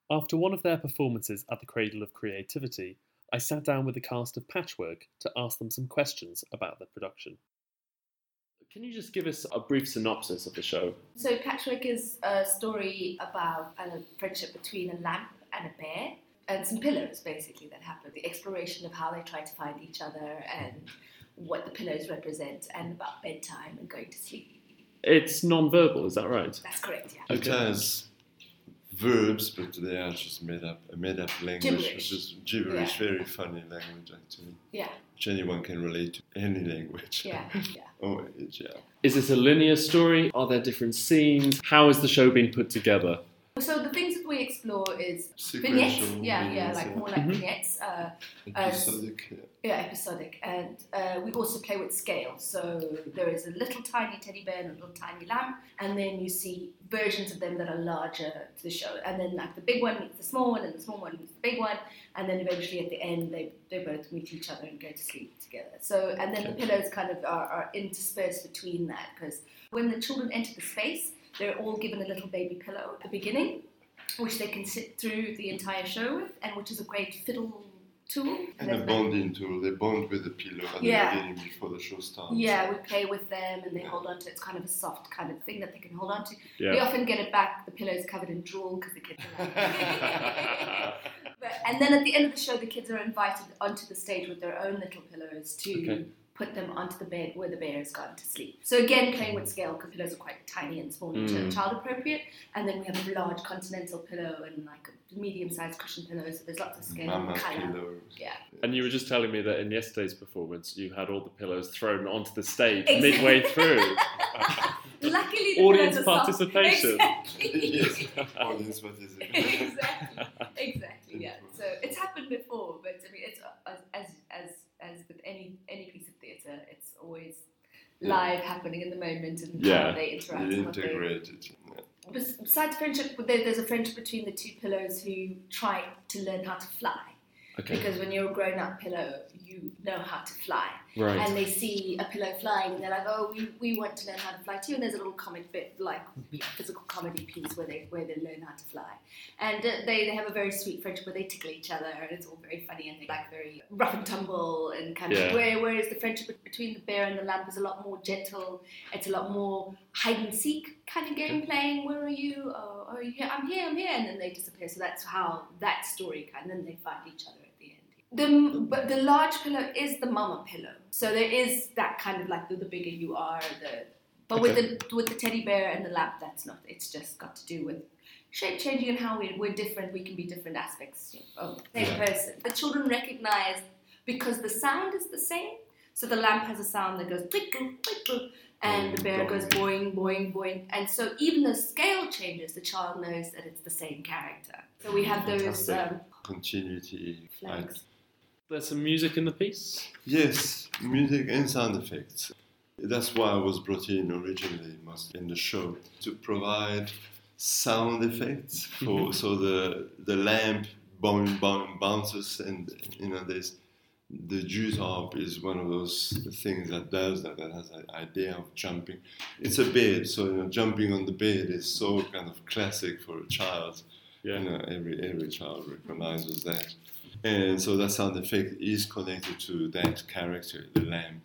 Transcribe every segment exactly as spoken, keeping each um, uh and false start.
After one of their performances at the Cradle of Creativity, I sat down with the cast of Patchwork to ask them some questions about the production. Can you just give us a brief synopsis of the show? So Patchwork is a story about a friendship between a lamp and a bear, and some pillows basically that happen, the exploration of how they try to find each other and what the pillows represent, and about bedtime and going to sleep. It's non-verbal, is that right? That's correct, yeah. It has verbs, but they are just made up, a made up language, Gibberish. which is gibberish, Yeah. very funny language actually, Yeah, which anyone can relate to, any language. yeah, yeah. Oh, it, yeah. Is it a linear story? Are there different scenes? How is the show being put together? So the things that we explore is Sequential vignettes, yeah, yeah, vignettes, like yeah. more like Mhm. vignettes, uh, Episodic, yeah. yeah, episodic, and uh, we also play with scale. So there is a little tiny teddy bear and a little tiny lamp, and then you see versions of them that are larger to the show, and then like the big one meets the small one, and the small one meets the big one, and then eventually at the end they, they both meet each other and go to sleep together. So and then the pillows kind of are, are interspersed between that, because when the children enter the space, they're all given a little baby pillow at the beginning, which they can sit through the entire show with, and which is a great fiddle tool. And a bonding tool, they bond with the pillow at Yeah. the beginning before the show starts. Yeah, we play with them and they hold on to it. It's kind of a soft kind of thing that they can hold on to. Yeah. We often get it back, the pillow's covered in drool because the kids are like... but, and then at the end of the show, the kids are invited onto the stage with their own little pillows to Okay. put them onto the bed where the bear has gone to sleep. So again, playing with scale, because pillows are quite tiny and small and Mm. child appropriate. And then we have a large continental pillow and like a medium-sized cushion pillow, so there's lots of scale Mama and colour. pillows. Yeah. And you were just telling me that in yesterday's performance, you had all the pillows thrown onto the stage Exactly. midway through. Luckily, the Audience pillows are soft. participation. Exactly. Yes, audience participation. exactly, exactly, yeah. So it's happened before, but I mean, it's uh, as as as with any any piece of theatre, it's always live, happening in the moment, and Yeah. how they interact. You and what they- integrate it. Yeah. Bes- Besides friendship, there- there's a friendship between the two pillows who try to learn how to fly. Okay. Because when you're a grown-up pillow, you know how to fly. Right. And they see a pillow flying, and they're like, "Oh, we, we want to learn how to fly too." And there's a little comic bit, like physical comedy piece, where they where they learn how to fly. And uh, they, they have a very sweet friendship where they tickle each other, and it's all very funny and they like very rough and tumble and kind Yeah. of. Where, whereas the friendship between the bear and the lamp is a lot more gentle. It's a lot more hide and seek kind of game playing. Where are you? Oh, oh, yeah, I'm here, I'm here, and then they disappear. So that's how that story kind. And then they find each other. The, but the large pillow is the mama pillow, so there is that kind of like the, the bigger you are, the but with Okay. the with the teddy bear and the lamp, that's not. It's just got to do with shape changing and how we, we're different. We can be different aspects of the same Yeah. person. The children recognize because the sound is the same. So the lamp has a sound that goes twinkle twinkle, and the bear goes boing boing boing, and so even the scale changes, the child knows that it's the same character. So we have those Fantastic. um, Continuity. flags. There's some music in the piece. Yes, music and sound effects. That's why I was brought in originally, mostly in the show, to provide sound effects for so the the lamp boing, boing, bounces, and you know there's the juice harp is one of those things that does that, that has an idea of jumping. It's a bed, so you know jumping on the bed is so kind of classic for a child. Yeah. You know, every every child recognizes that. And so that sound effect is connected to that character, the lamp.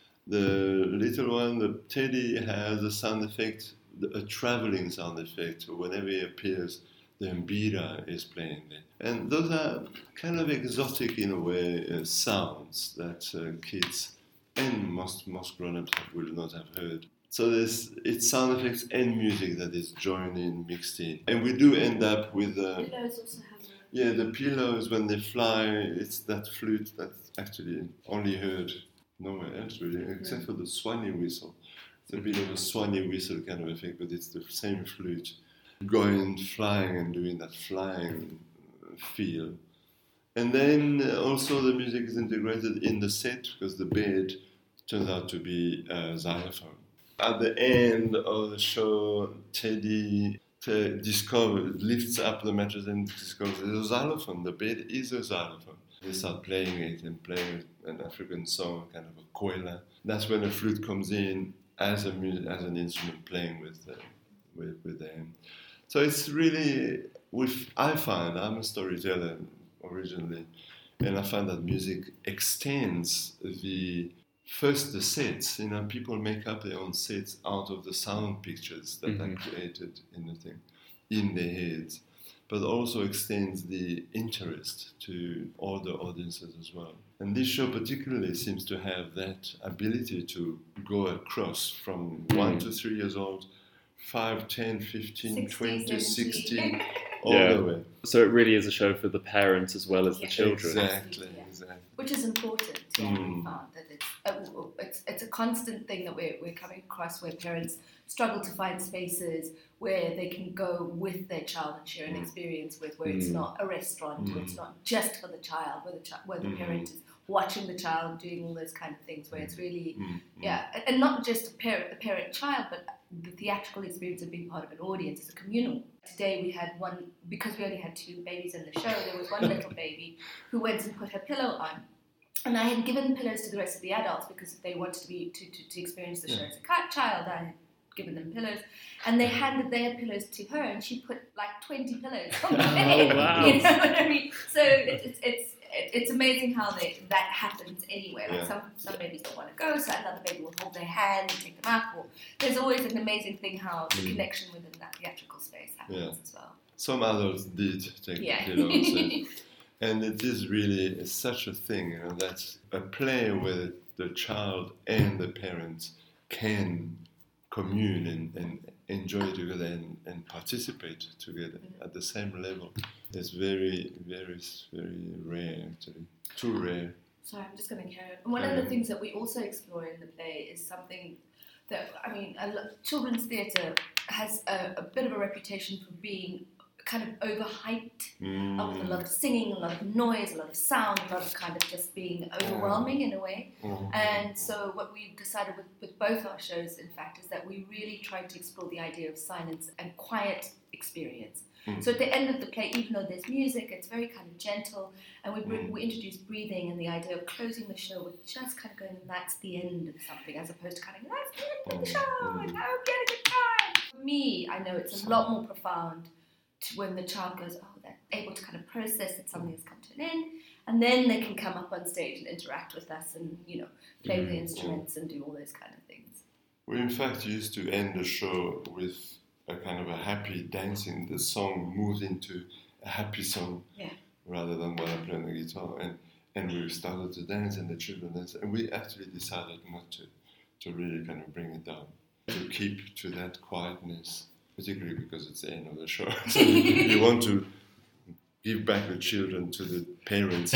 The little one, the teddy, has a sound effect, a traveling sound effect. Whenever he appears, the mbira is playing there. And those are kind of exotic in a way uh, sounds that uh, kids and most most grown-ups will not have heard. So there's it's sound effects and music that is joined in, mixed in. And we do end up with... Uh, Pillows also have a Yeah, the pillows, when they fly, it's that flute that's actually only heard nowhere else, really, except for the swanny whistle. It's a bit of a swanny whistle kind of effect, but it's the same flute going flying and doing that flying feel. And then also the music is integrated in the set because the bed turns out to be a xylophone. At the end of the show, Teddy uh, discovers, lifts up the mattress and discovers there's a xylophone. The bed is a xylophone. They start playing it and playing an African song, kind of a koela. That's when a flute comes in as a mu- as an instrument playing with uh, with with them. So it's really with, I find, I'm a storyteller originally, and I find that music extends the, first the sets, you know, people make up their own sets out of the sound pictures that Mhm. are created in the thing, in their heads, but also extends the interest to all the audiences as well. And this show particularly seems to have that ability to go across from Mm. one to three years old, five, ten, fifteen, sixty, twenty, seventy. sixteen, all Yeah. the way. So it really is a show for the parents as well as the Yeah. children. Exactly, Yeah. exactly. Which is important. Yeah, Mm. we found that it's, uh, it's it's a constant thing that we're we're coming across where parents struggle to find spaces where they can go with their child and share an Mm. experience with, where it's Mm. not a restaurant, where it's Mm. not just for the child, where the chi- where the Mm. parent is watching the child doing all those kind of things, where it's really Mm. yeah, and- and not just a parent, the parent child, but the theatrical experience of being part of an audience is a communal. Today we had one, because we only had two babies in the show, there was one little baby who went and put her pillow on. And I had given pillows to the rest of the adults because they wanted to be to, to, to experience the show Yeah. as a cat child. I had given them pillows, and they handed their pillows to her, and she put like twenty pillows on the bed. Oh, wow. You know what I mean? So it, it's it's it's amazing how they, that happens anyway. Like Yeah. some some babies don't want to go, so another baby will hold their hand and take them up. Or there's always an amazing thing how the Mm. connection within that theatrical space happens Yeah. as well. Some adults did take Yeah. the pillows. And it is really such a thing, you know, that's a play where the child and the parents can commune and, and enjoy together and, and participate together at the same level. It's very, very, very rare, actually. Too rare. Sorry, I'm just going to carry on. And one of the things that we also explore in the play is something that, I mean, a lo- children's theatre has a, a bit of a reputation for being kind of overhyped, Mm. uh, with a lot of singing, a lot of noise, a lot of sound, a lot of kind of just being overwhelming in a way. Mhm. And so what we decided with, with both our shows, in fact, is that we really tried to explore the idea of silence and quiet experience. Mm. So at the end of the play, even though there's music, it's very kind of gentle, and we, bring, Mm. we introduce breathing and the idea of closing the show with just kind of going, that's the end of something, as opposed to kind of, that's the end of the show, Mm. and now get a good time. For me, I know it's a lot more profound to when the child goes, oh, they're able to kind of process that something has come to an end, and then they can come up on stage and interact with us and, you know, play the Mm. instruments and do all those kind of things. We in fact used to end the show with a kind of a happy dancing. The song moves into a happy song Yeah. rather than while I play on the guitar. And, and we started to dance and the children danced. And we actually decided not to, to really kind of bring it down, to keep to that quietness, particularly because it's the end of the show. So you, you want to give back the children to the parents.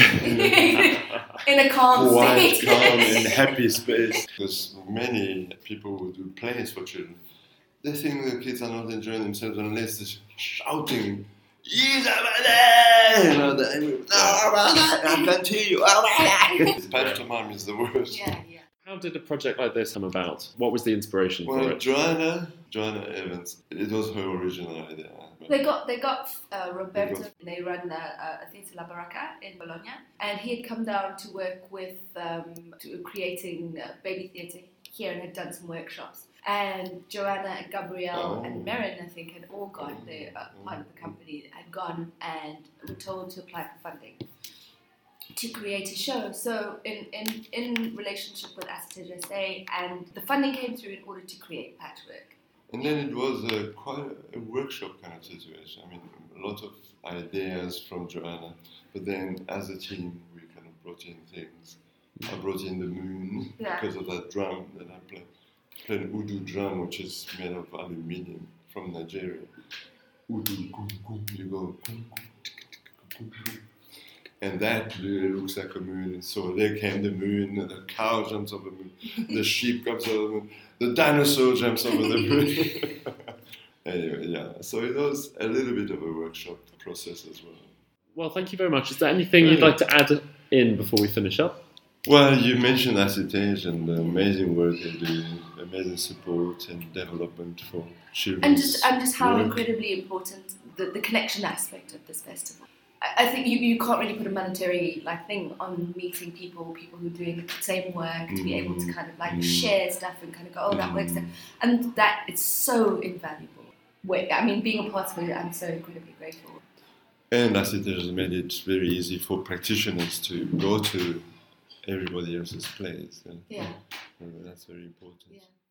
In a calm Quiet, state. calm, and happy space. Because many people who do plays for children, they think the kids are not enjoying themselves unless they're shouting. You know, the, I can't hear you. Pantomime is the worst. Yeah, yeah. How did a project like this come about? What was the inspiration for Well, it? Joanna, Joanna Evans, it was her original idea. They got they got uh, Roberto. They run a, a theatre La Baracca in Bologna, and he had come down to work with um, to creating uh, baby theatre here and had done some workshops. And Joanna and Gabrielle Oh. and Merrin, I think, had all gone. They uh, part of the company had gone and were told to apply for funding to create a show. So in in, in relationship with Asset S A, and the funding came through in order to create Patchwork. And then it was a, quite a workshop kind of situation. I mean, a lot of ideas from Joanna, but then as a team, we kind of brought in things. I brought in the moon Yeah. because of that drum that I play. I play an Udu drum, which is made of aluminium from Nigeria. Udu, kum, kum, you go, kum, kum, tick, tick, kum, kum. And that really looks like a moon. So there came the moon, and the cow jumps over the moon, the sheep comes over the moon, the dinosaur jumps over the moon. Anyway, yeah. So it was a little bit of a workshop process as well. Well, thank you very much. Is there anything you'd like to add in before we finish up? Well, you mentioned Acetage and the amazing work they do, amazing support and development for children. And just and just how work. incredibly important the, the connection aspect of this festival. I, I think you, you can't really put a monetary like thing on meeting people, people who are doing the same work, to be able to kind of like Mm. share stuff and kind of go, oh, that works, Mm. and that is so invaluable. Wait, I mean, being a part of it, I'm so incredibly grateful. And Lassiter has made it very easy for practitioners to go to everybody else's plays. And, Yeah. and that's very important. Yeah.